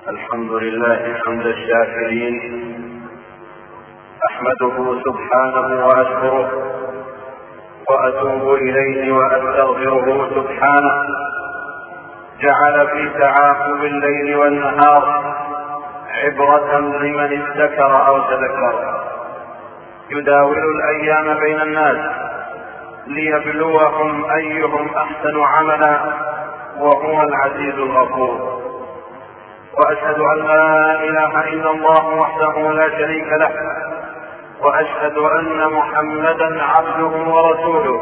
الحمد لله حمد الشاكرين، أحمده سبحانه وأشكره وأتوب إليه وأستغفره سبحانه. جعل في تعاقب الليل والنهار عبرة لمن ادكر أو تذكر، يداول الأيام بين الناس ليبلوهم أيهم أحسن عملا، وهو العزيز الغفور. وأشهد أن لا إله إلا الله وحده لا شريك له، وأشهد أن محمدا عبده ورسوله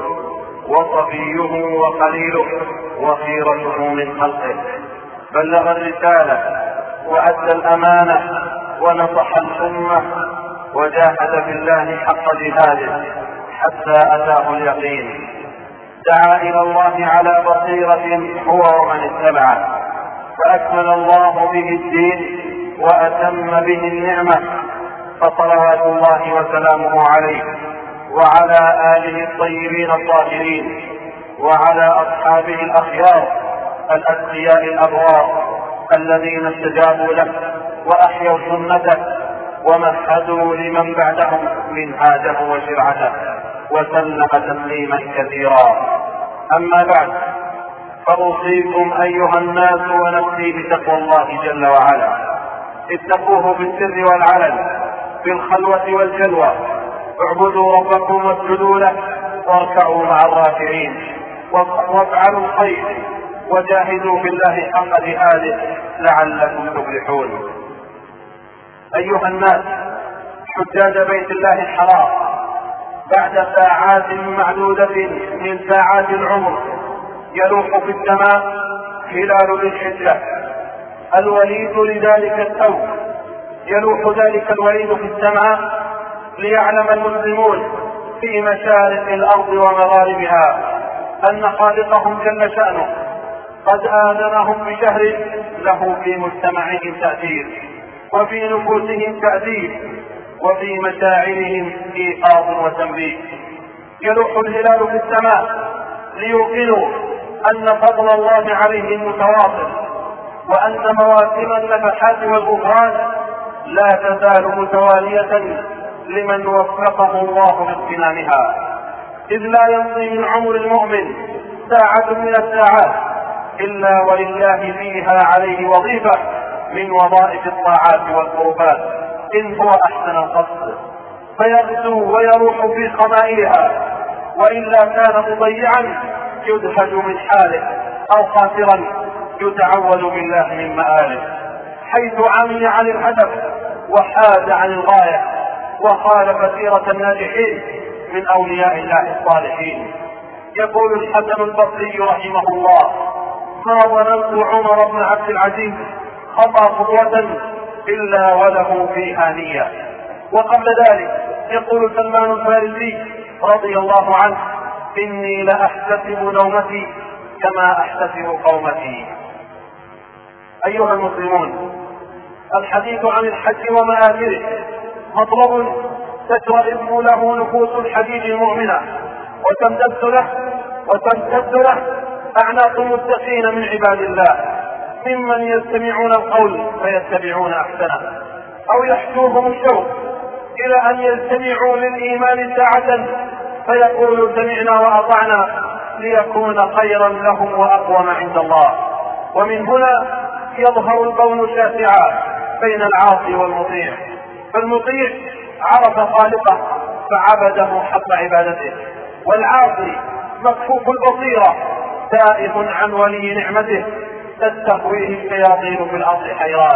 وصفيه وخليله وخيرته من خلقه، بلغ الرسالة وأدى الأمانة ونصح الأمة وجاهد في الله حق جهاده حتى أتاه اليقين. دعا إلى الله على بصيرة هو ومن اتبعه، فأكمل الله به الدين وأتم به النعمة، فصلوات الله وسلامه عليه وعلى آله الطيبين الطاهرين وعلى أصحابه الأخيار الأتقياء الأبرار الذين استجابوا له وأحيوا سنته ومهدوا لمن بعدهم منهاجه وشرعته وسلم تسليما كثيرا. أما بعد، فأوصيكم أيها الناس ونفسي بتقوى الله جل وعلا. اتقوه بالسر والعلن، بالخلوة والجلوة. اعبدوا ربكم واسجدوا له واركعوا مع الراكعين، وافعلوا الخير وجاهدوا بالله حق جهاده لعلكم تفلحون. أيها الناس، حجاج بيت الله الحرام، بعد ساعات معدودة من ساعات العمر يلوح في السماء هلال ذي الحجة الوليد لذلك الثوب. يلوح ذلك الوليد في السماء ليعلم المسلمون في مشارق الأرض ومغاربها أن خالقهم جل شأنه قد آذنهم بشهر له في مجتمعهم تأثير، وفي نفوسهم تأديب، وفي مشاعرهم إيقاظ وتنبيه. يلوح الهلال في السماء ليوقنوا أن فضل الله عليهم متواصل، وأن مواسم النفحات والغفران لا تزال متوالية لمن وفقه الله لاغتنامها، إذ لا يمضي من عمر المؤمن ساعة من الساعات إلا ولله فيها عليه وظيفة من وظائف الطاعات والقربات إن هو أحسن القصد، فيغدو ويروح في خمائلها، وإلا كان مضيعا يدهج من حاله أو خاسرا يتعوذ بالله من مآله، حيث عمي عن الهدف وحاد عن الغاية وخالف سيرة الناجحين من أولياء الله الصالحين. يقول الحسن البصري رحمه الله: ما ظننت عمر بن عبد العزيز خطأ خطوة إلا وله فيها نية. وقبل ذلك يقول سلمان الفارسي رضي الله عنه: إني لأحتسب نومتي كما أحتسب قومتي. أيها المسلمون، الحديث عن الحج ومآثره مطلب تشرئب له نفوس الحديث المؤمنة وتمتد له أعناق المتقين من عباد الله، ممن يستمعون القول فيتبعون أحسنه، أو يحشوهم الشوق إلى أن يستمعوا للإيمان ساعة فيقولوا سمعنا وأطعنا ليكون خيرا لهم وأقوم عند الله. ومن هنا يظهر البون شاسعا بين العاصي والمطيع، فالمطيع عرف خالقه فعبده حق عبادته، والعاصي مكفوف البصيرة تائه عن ولي نعمته تستهويه الشياطين في الأرض حيران.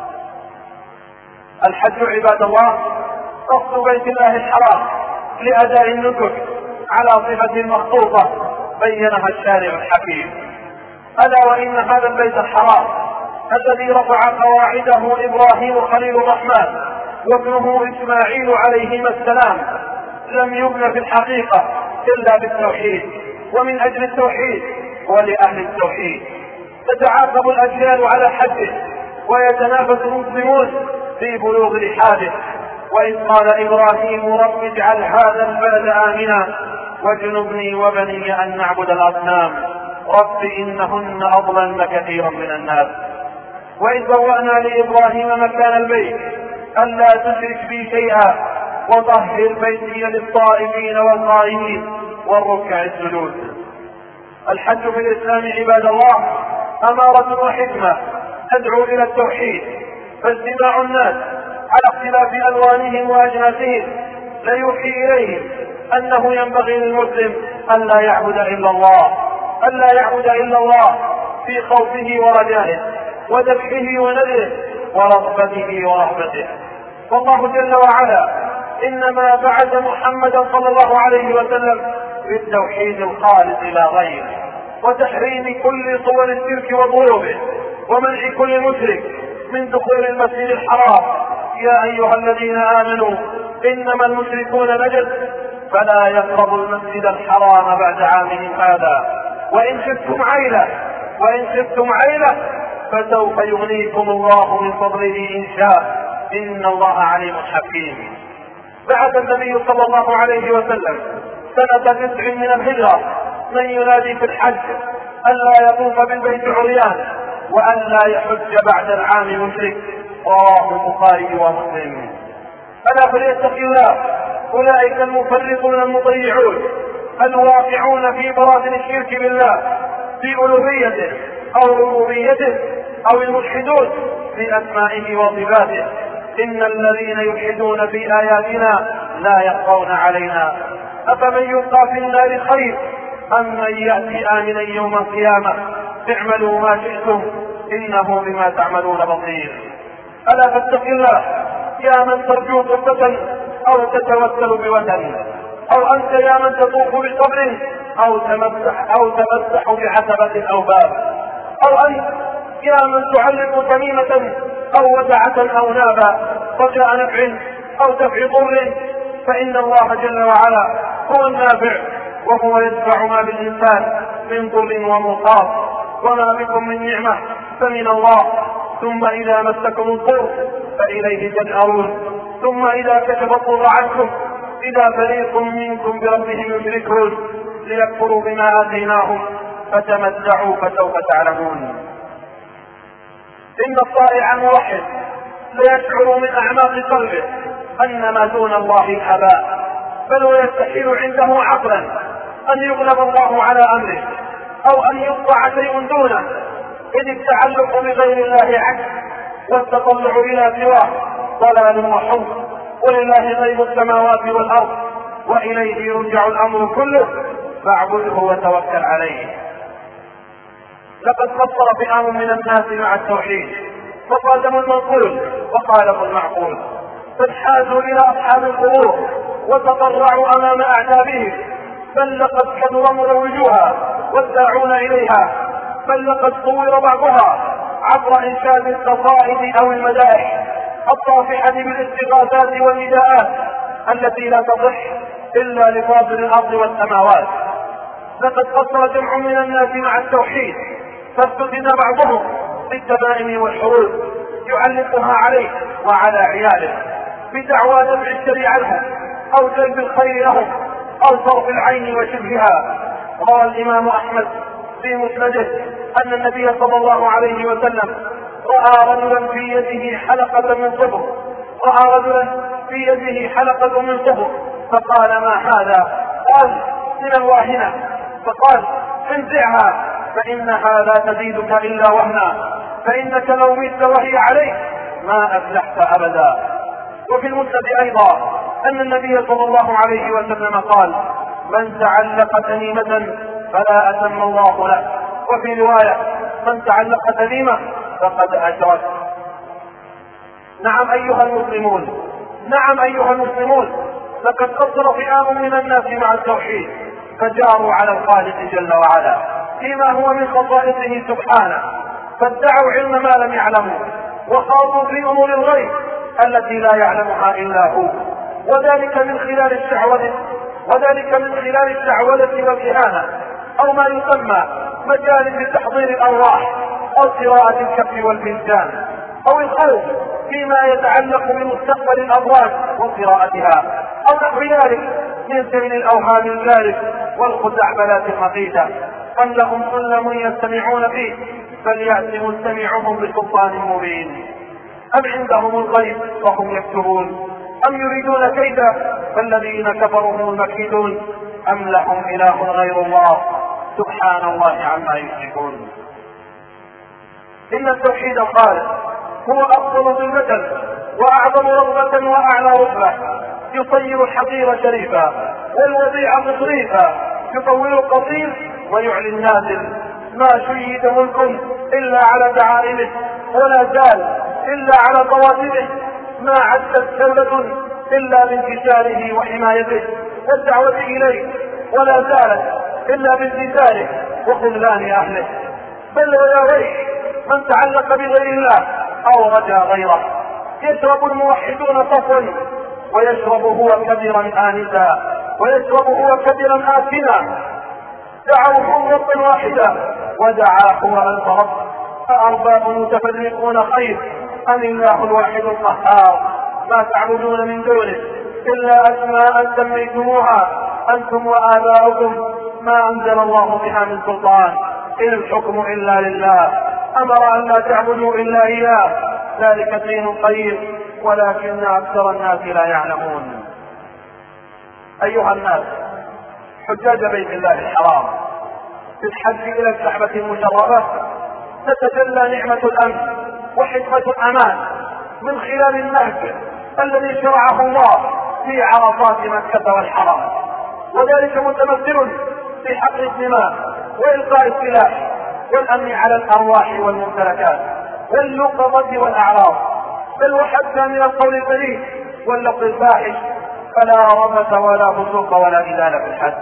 الحج عباد الله قصد بيت الله الحرام لأداء النسك على صفة مخصوصة بينها الشارع الحكيم، ألا وإن هذا البيت الحرام الذي رفع قواعده إبراهيم خليل الرحمن وابنه إسماعيل عليهما السلام لم يبنى في الحقيقة إلا بالتوحيد، ومن أجل التوحيد ولأهل التوحيد تتعاقب الأجيال على حجه، ويتنافس المسلمون في بلوغ رحاله. وإذ قال إبراهيم: رب اجعل هذا البلد آمنا واجنبني وبني أن نعبد الأصنام رب إنهن أضللن كثيرا من الناس. وإذ بوأنا لإبراهيم مكان البيت ألا تشرك بي شيئا وطهر بيتي للطائفين والقائمين والركع السجود. الحج في الإسلام عباد الله أمارة وحكمة تدعو إلى التوحيد، فاجتماع الناس على اختلاف ألوانهم وأجناسهم ليوحي إليهم أنه ينبغي للمسلم ألا يعبد إلا الله في خوفه ورجائه وذبحه ونذره ورغبته ورهبته. والله جل وعلا إنما بعث محمدا صلى الله عليه وسلم بالتوحيد الخالص لا غير، وتحريم كل صور الشرك وضروبه، ومنع كل مشرك من دخول المسجد الحرام. يا أيها الذين آمنوا إنما المشركون نجس فلا يقربوا المسجد الحرام بعد عامهم هذا، وإن خفتم عيلة فسوف يغنيكم الله من فضله إن شاء إن الله عليم حكيم. بعث النبي صلى الله عليه وسلم سنة 9 من الهجرة من ينادي في الحج ألا يطوف بالبيت عريان وألا يحج بعد العام مشرك، رواه البخاري ومسلم. ألا فليتق الله أولئك المفرطون المضيعون الواقعون في براثن الشرك بالله في ألوهيته أو ربوبيته، أو الملحدون في أسمائه وصفاته. إن الذين يلحدون في آياتنا لا يخفون علينا أفمن يلقى في النار خير أم من يأتي آمنا يوم القيامة اعملوا ما شئتم إنه بما تعملون بصير. ألا فاتق الله يا من ترجو قربة أو تتوسل بوثن، أو أنت يا من تطوف بقبر أو تمسح بعتبة أو باب، أو أنت يا من تعلق تميمة أو ودعة أو نابا رجاء نفع أو دفع ضر، فإن الله جل وعلا هو النافع وهو يدفع ما بالإنسان من ضر ومصاب. وما بكم من نعمة فمن الله، ثم إذا مسكم الضر فإليه تجأرون، ثم إذا كشف الضر عنكم إذا فريق منكم بربهم يشركون ليكفروا بما آتيناهم فتمتعوا فسوف تعلمون. إن الطائع الموحد ليشعر من أعماق قلبه أن ما دون الله هباء، بل ويستحيل عنده عقلا أن يغلب الله على أمره أو أن يطبع شيء دونه، إذ التعلق بغير الله عجز والتطلع إلى سواه ضلال وحب، ولله غيب السماوات والأرض وإليه يرجع الأمر كله فاعبده وتوكل عليه. لقد قصر فئام من الناس مع التوحيد فقادموا المنقول وقالوا المعقول، فانحازوا إلى أصحاب القبور وتضرعوا أمام أعتابهم، بل لقد كثر مروجوها والداعون إليها، بل لقد صور بعضها عبر إنشاد القصائد أو المدائح الطافحة بالاستغاثات والنداءات التي لا تصح إلا لفاضل الأرض والسماوات. لقد قصر جمع من الناس مع التوحيد فاستخدم بعضهم بالتمائم والحروب يعلقها عليه وعلى عياله بدعوى دفع الشر عنهم أو جلب الخير لهم أو صرف العين وشبهها. روى الإمام أحمد في مسنده أن النبي صلى الله عليه وسلم رأى رجلا في يده حلقة من صبر فقال ما هذا؟ قال من الواهنة. فقال انزعها فإنها لا تزيدك إلا وهنا، فإنك لو مت وهي عليك ما أفلحت أبدا. وفي المسند أيضا أن النبي صلى الله عليه وسلم قال من تعلق تميمة فلا أتم الله له، وفي رواية من تعلق تميمة فقد أشرك. نعم أيها المسلمون لقد قصر فئام من الناس مع التوحيد فجاروا على الخالق جل وعلا فيما هو من خصائصه سبحانه، فادعوا علم ما لم يعلموا وخاضوا في أمور الغيب التي لا يعلمها إلا هو، وذلك من خلال الشعوذة والإهانة أو ما يسمى مجالس تحضير الأرواح أو قراءة الكف والفنجان أو الخوف فيما يتعلق بمستقبل الأموات وقراءتها أو نحو ذلك من سبيل الأوهام الجارف والخزعبلات المقيتة. أم لهم سلم يستمعون فيه فليأت مستمعهم بسلطان مبين أم عندهم الغيب وهم يكتبون أم يريدون كيدا فالذين كفروا هم المكيدون أم لهم إله غير الله سبحان الله عما يشركون. إن التوحيد الخالص هو أفضل ظلمة وأعظم رغبة وأعلى رتبة، يصير الحقير شريفا والوضيع مصريفا، يطول القصير ويعلي النازل. ما شيد ملك إلا على دعائمه ولا زال إلا على طواتمه، ما عدت دولة إلا بانتشاره وحمايته والدعوة إليه، ولا زالت إلا بامتثاله وخذلان أهله. بل ويا ويح من تعلق بغير الله أو رجا غيره. يشرب الموحدون صفوا ويشرب هو كبيرا آنسا ويشرب هو كبيرا آثما. دعوهم ربا واحدا ودعاه هو ألف رب. أأرباب متفرقون خير أم الله الواحد القهار. ما تعبدون من دونه إلا أسماء سميتموها أنتم وآباؤكم ما أنزل الله بها من سلطان إن الحكم إلا لله أمر أن لا تعبدوا إلا إياه ذلك الدين القيم ولكن أكثر الناس لا يعلمون. أيها الناس، حجاج بيت الله الحرام في الحج إلى الكعبة المشرفة تتجلى نعمة الأمن وحكمة الأمان من خلال النهج الذي شرعه الله في عرفات مكة والحرام، وذلك متمثل في حقن الدماء وإلقاء السلاح والأمن على الأرواح والممتلكات واللقطة والأعراض، بل وحتى من القول البليد واللفظ الفاحش، فلا رفث ولا فسوق ولا جدال في الحج.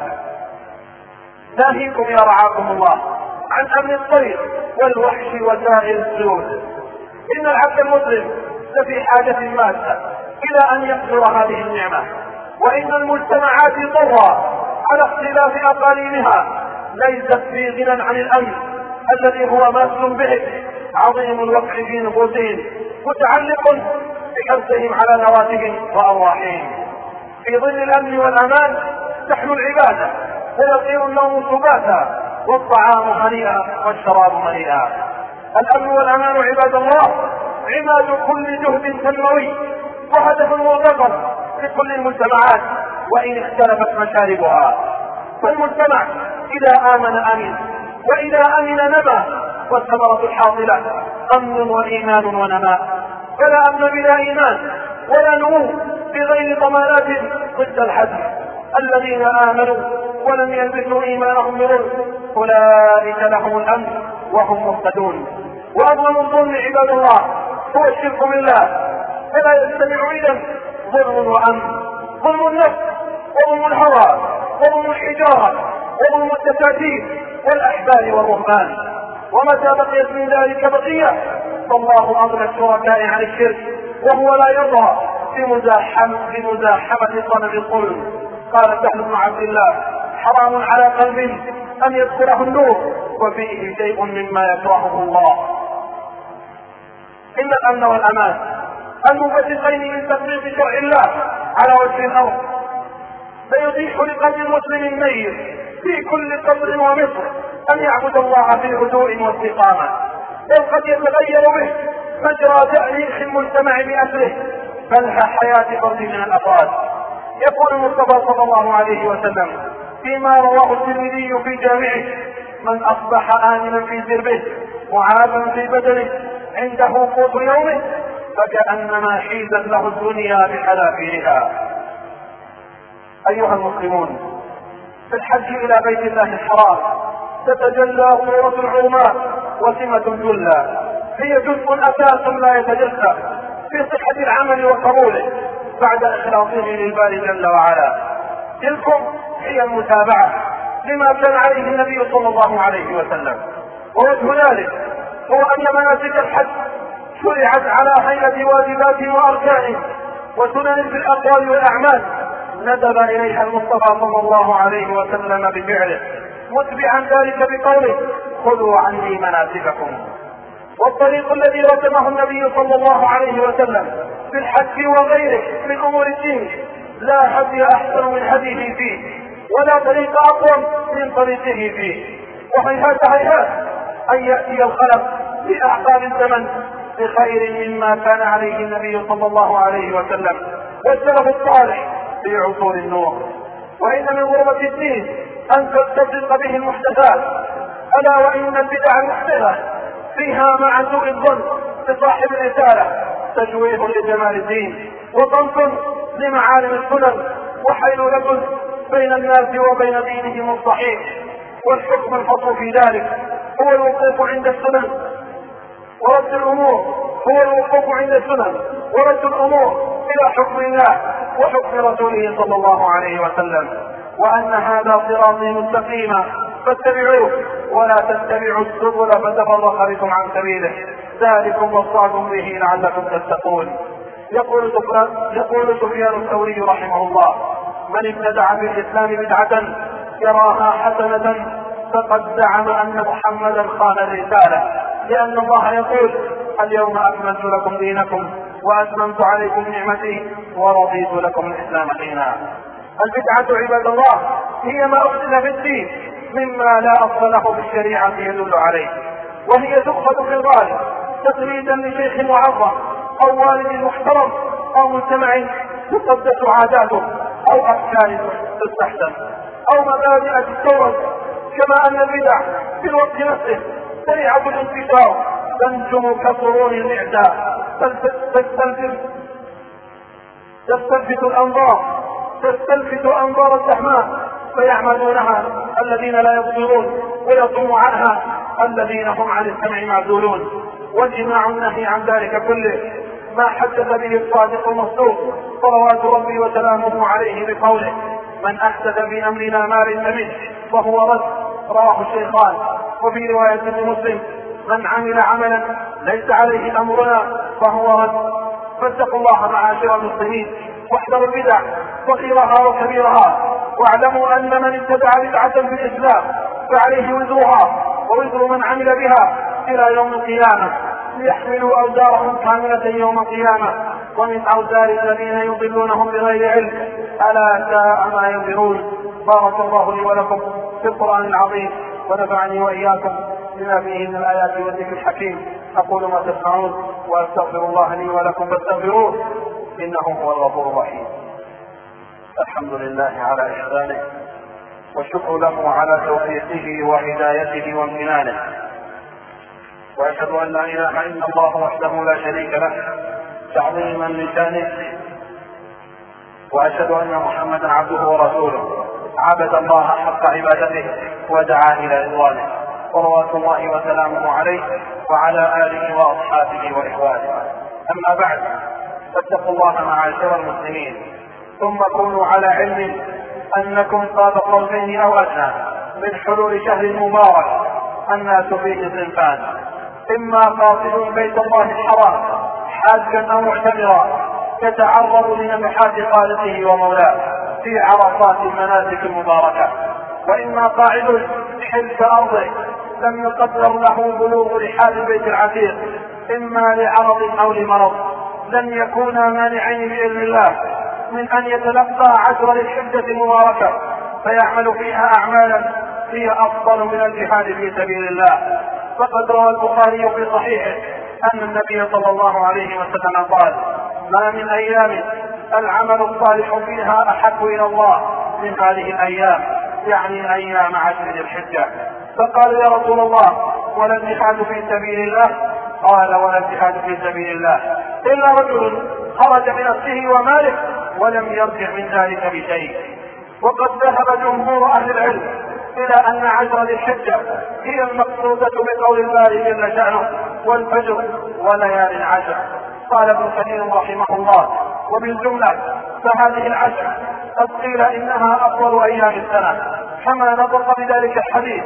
ناهيكم يا رعاكم الله عن أمن الطريق والوحش وسائر السلوك. إن العبد المسلم لفي حاجة ماسة إلى أن يقدر هذه النعمة، وإن المجتمعات طرى على اختلاف أقاليمها ليست في غنى عن الأمن الذي هو ماس به عظيم الوقع في نفوسهم متعلق بحرصهم على نواتهم وأرواحهم. في ظل الأمن والأمان تحلو العبادة ويصير النوم سباتا والطعام هنيئا والشراب هنيئا. الأمن والأمان عباد الله عماد كل جهد تنموي وهدف مرتقب لكل المجتمعات وإن اختلفت مشاربها. فالمجتمع إذا آمن أمن وإذا أمن نمى، والثمرة الحاصلة أمن وإيمان ونماء. فلا أمن بلا إيمان ولا نمو بغير ضمانات ضد الحزم. الذين آمنوا ولم يلبسوا إيمانهم بظلم أولئك لهم الأمن وهم مهتدون. وأظلم الظلم عباد الله هو الشرك بالله، فلا يجتمع إذن ظلم وأمن. ظلم النفس وظلم الهوى وظلم الحجارة وظلم الدساتير والأحبال والرهبان. ومتى بقيت من ذلك بقية فالله أغنى الشركاء عن الشرك، وهو لا يرضى بمزاحمة طلب الظلم. قال سهل بن عبد الله: حرام على قلب أن يدخله النور وفيه شيء مما يكرهه الله. إن الأمن والأمان المنبثقين من تطبيق شرع الله على وجه الأرض فيتيح لقلب المسلم ميت في كل قبر ومصر أن يعبد الله في هدوء واستقامة، بل قد يتغير به مجرى تاريخ المجتمع بأسره بل حياة فرد من الأفراد. يقول المصطفى صلى الله عليه وسلم فيما رواه الترمذي في جامعه: من أصبح آمنا في سربه معافا في بدنه عنده قوت يومه فكأنما حيزت له الدنيا بحذافيرها. أيها المسلمون، في الحج إلى بيت الله الحرام تتجلى صورة العظمى وسمة جلة، هي جزء أساس لا يتجزأ في صحة العمل وقبوله بعد إخلاصه للباري جل وعلا. تلكم هي المتابعة لما كان عليه النبي صلى الله عليه وسلم، ووجه ذلك هو أن مناسك الحج شرعت على هيئة واجبات وأركان وسنن في الأقوال والأعمال ندب إليها المصطفى صلى الله عليه وسلم بفعله، متبعا ذلك بقوله: خذوا عني مناسككم. والطريق الذي رسمه النبي صلى الله عليه وسلم في الحج وغيره من أمور الدين لا هدي أحسن من هديه فيه، ولا طريق أقوم من طريقه فيه. وهيهات هيهات أن يأتي الخلق في أعقاب الزمن بخير مما كان عليه النبي صلى الله عليه وسلم والسلف الصالح في عصور النور. وإن من غربة الدين أن تتصدق به المحدثات، ألا وإن البدع المحدثة فيها مع سوء الظن بصاحب الرسالة تشويه لجمال الدين وطمس لمعالم السنن وحيلولة بين الناس وبين دينهم الصحيح. والحكم الفصل في ذلك هو الوقوف عند السنن ورد الأمور ورد الأمور إلى حكم الله وحكم رسوله صلى الله عليه وسلم، وأن هذا صراطي مستقيما فاتبعوه ولا تتبعوا السبل فتفرق بكم عن سبيله، ذلكم وصاكم به لعلكم تتقون. يقول سفيان الثوري رحمه الله: من ابتدع في الإسلام بدعة يراها حسنة فقد زعم أن محمدا خان الرسالة، لأن الله يقول: اليوم أكملت لكم دينكم وأتممت عليكم نعمتي ورضيت لكم الإسلام دينا. البدعة عباد الله هي ما أحدث في الدين مما لا أصل له في الشريعة يدل عليه، وهي تؤخذ في الغالب تقليدا لشيخ معظم أو والد محترم أو مجتمع تقدس عاداته أو أفكار تستحسن أو مبادئ تستورد، كما أن البدع في الوقت نفسه سريعة الانتشار تنجم كطرون الإعداء تستلفت أنظار الزحماء فيعملونها الذين لا يبصرون ويصوم عنها الذين هم عن السمع معزولون. والجماع النهي عن ذلك كله ما حدث به الصادق المصدوق صلوات ربي وسلامه عليه بقوله: من أحدث في أمرنا ما ليس منه فهو رد، رواه الشيخان. وفي رواية مسلم: من عمل عملا ليس عليه أمرنا فهو رد. فاتقوا الله معاشر المسلمين واحذروا البدع صغيرها وكبيرها، واعلموا أن من ابتدع بدعة في الإسلام فعليه وزرها ووزر من عمل بها إلى يوم القيامة، ليحملوا أوزارهم كاملة يوم القيامة ومن أوزار الذين يضلونهم بغير علم، ألا ساء ما ينذرون. بارك الله لي ولكم في القرآن العظيم ونفعني وإياكم بما فيه من الآيات والذكر الحكيم. أقول ما تسمعون وأستغفر الله لي ولكم فاستغفروه إنه هو الغفور الرحيم. الحمد لله على إحسانه والشكر له على توفيقه وهدايته وامتنانه، وأشهد أن لا إله إلا الله وحده لا شريك له تعظيما لشانه، وأشهد أن محمدا عبده ورسوله عبد الله حق عبادته ودعا إلى رضوانه، صلوات الله وسلامه عليه وعلى آله وأصحابه وإخوانه. أما بعد، فاتقوا الله معاشر المسلمين، ثم كونوا على علم أنكم قاب قوسين أو أدنى من حلول شهر مبارك الناس فيه صنفان: إما قاصد بيت الله الحرام حاجا أو معتمرا يتعرض لنفحات خالقه ومولاه في عرصات المناسك المباركة، وإما قاعد حلف أرضه لم يقدر له بلوغ رحال البيت العتيق إما لعرض أو لمرض، لن يكونا مانعين بإذن الله من أن يتلقى عشر للحجة المباركة فيعمل فيها أعمالا هي أفضل من الجهاد في سبيل الله. فقد روى البخاري في صحيحه أن النبي صلى الله عليه وسلم قال: ما من أيام العمل الصالح فيها أحب إلى الله من هذه الأيام، يعني أيام عشر الحجة. فقال: يا رسول الله ولا الجهاد في سبيل الله؟ قال: ولا الجهاد في سبيل الله إلا رجل خرج بنفسه وماله ولم يرجع من ذلك بشيء. وقد ذهب جمهور أهل العلم إلى أن عشر الحجة هي المقصودة بقول الله جل شأنه: والفجر وليال عشر. قال ابن كثير رحمه الله: وبالجملة فهذه العشر قد قيل إنها أفضل أيام السنة، كما نطق بذلك الحديث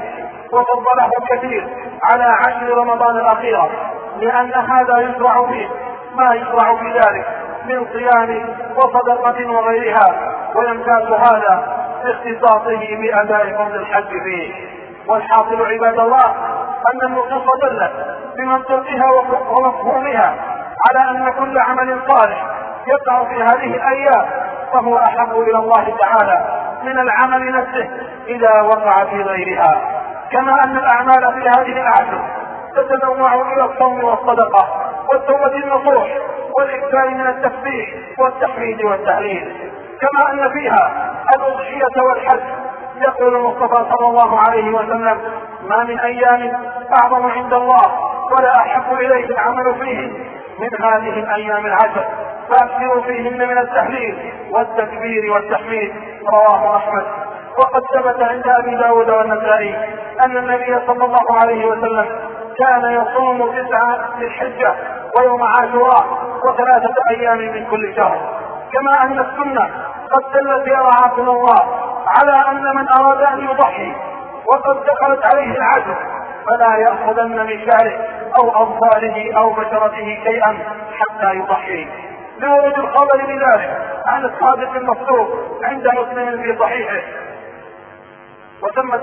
وفضله كثير على عشر رمضان الأخيرة، لأن هذا يشرع فيه ما يشرع في ذلك من صيام وصدقة وغيرها، ويمتاز هذا باختصاصه بأداء فرض الحج فيه. والحاصل عباد الله أن النصوص دلت بمنطقها ومفهومها على أن كل عمل صالح يقع في هذه الأيام فهو أحب إلى الله تعالى من العمل نفسه إذا وقع في غيرها. كما أن الأعمال في هذه العشر تتنوع إلى الصوم والصدقة والتوبة النصوح والإكثار من التسبيح والتحميد والتهليل، كما أن فيها الأضحية والحج. يقول المصطفى صلى الله عليه وسلم: ما من أيام أعظم عند الله ولا أحب إليه العمل فيه من هذه الأيام العشر، فأكثروا فيهن من التهليل والتكبير والتحميد. رواه أحمد. وقد ثبت عند أبي داود والنسائي أن النبي صلى الله عليه وسلم كان يصوم 9 ذي الحجة ويوم عاشوراء و3 أيام من كل شهر. كما أن السنة قد دلت يا رعاكم الله على أن من أراد أن يضحي وقد دخلت عليه العشر فلا يأخذن من شعره أو أظفاره أو بشرته شيئا حتى يضحي، لورد الخبر بذلك عن الصادق المصدوق عند مسلم في صحيحه. وثمة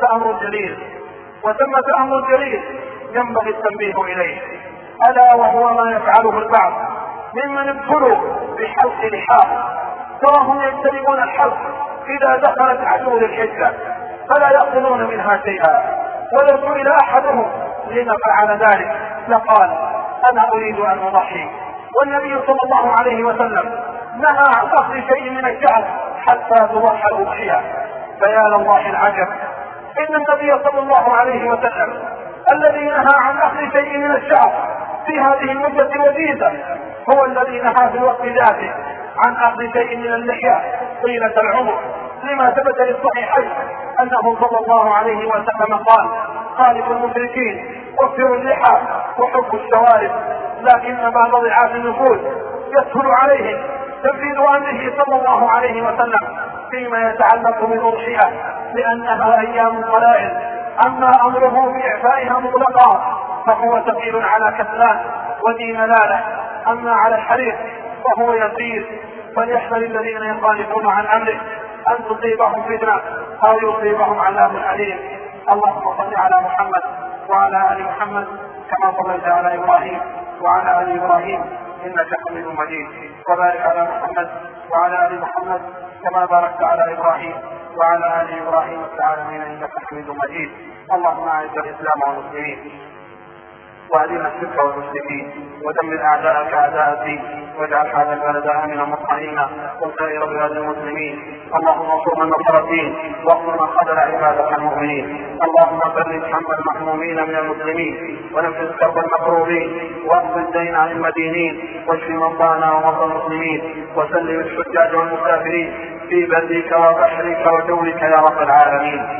أمر جليل ينبغي التنبيه إليه، ألا وهو ما يفعله البعض ممن ابتلوا بحلق لحاهم، تراهم يجتنبون الحلق إذا دخلت عشر الحجة فلا يأخذون منها شيئا، ولو سئل أحدهم لما فعل ذلك لقال: أنا أريد أن أضحي. والنبي صلى الله عليه وسلم نهى عن أخذ شيء من الشعر حتى تضحى الأضحية. فيا لله العجب، إن النبي صلى الله عليه وسلم الذي نهى عن أخذ شيء من الشعر في هذه المدة الوجيزة هو الذي نهى في الوقت ذاته عن أخذ شيء من اللحية طيلة العمر، لما ثبت للصحيحين أنه صلى الله عليه وسلم قال: خالف المشركين وفروا اللحى وحب الشوارب. لكن بعض ضعاف النفوس يسهل عليهم تنفيذ أمره صلى الله عليه وسلم فيما يتعلق بالأضحية، لأنها أيام قلائل، أما أمره بإعفائها مطلقا فهو ثقيل على كسلان وذي ملالة، أما على الحريق فهو يسير. فليحذر الذين يخالفون عن أمره أن تصيبهم فتنة أو يصيبهم عذاب أليم. اللهم صل على محمد وعلى آل محمد كما صليت على إبراهيم وعلى آل إبراهيم إنك حميد مجيد، وبارك على محمد وعلى آل محمد كما باركت على إبراهيم وعلى آل إبراهيم في العالمين إنك حميد مجيد. اللهم أعز الإسلام والمسلمين وأذل الشرك والمشركين ودمر أعداءك أعداء الدين، واجعل هذا البلد آمنا مطمئنا وسائر بلاد المسلمين. اللهم انصر من نصر الدين واغفر من خذل عبادك المؤمنين. اللهم فرج هم المحمومين من المسلمين ونفس كرب المكروبين واقض الدين عن المدينين واشف مرضانا ومرضى المسلمين وسلم الحجاج والمسافرين في برك وبحرك وجوك يا رب العالمين.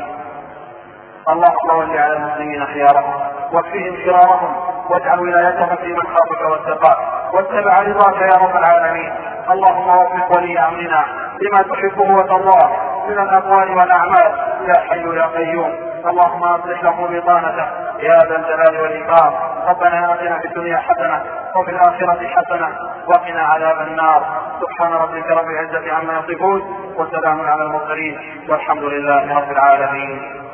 اللهم ول على المسلمين خيارهم واكفهم شرارهم واجعل ولايتهم في من خافك واتقاك واتبع رضاك يا رب العالمين. اللهم وفق ولي امرنا لما تحبه وترضاه من الاقوال والاعمال يا حي يا قيوم. اللهم اصلح له بطانته يا ذا الجلال والاكرام. ربنا اتنا في الدنيا حسنه وفي الاخره حسنه وقنا عذاب النار. سبحان ربك رب العزه عما يصفون وسلام على المرسلين والحمد لله رب العالمين.